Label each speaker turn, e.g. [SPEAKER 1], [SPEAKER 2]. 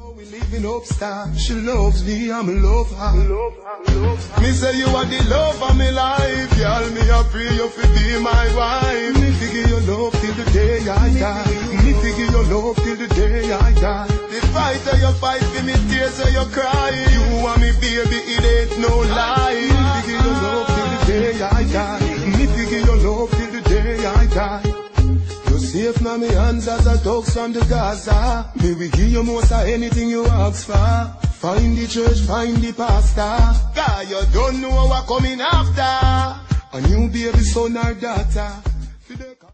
[SPEAKER 1] We living upstar. She loves me, I'm love her. Me say you are the love of my life, girl. Me a pray you fi be my wife. Me figure your love till the day I die. Me figure your love till the day I die. The fight that you fight for me, tears that you cry. You want me, baby, it ain't no lie. Me figure your love till the day I die. Me figure your love till the day I die. Safe now me hands as a dogs from the Gaza. Me we give you most of anything you ask for. Find the church, find the pastor. God, you don't know what coming after. A new baby son or daughter.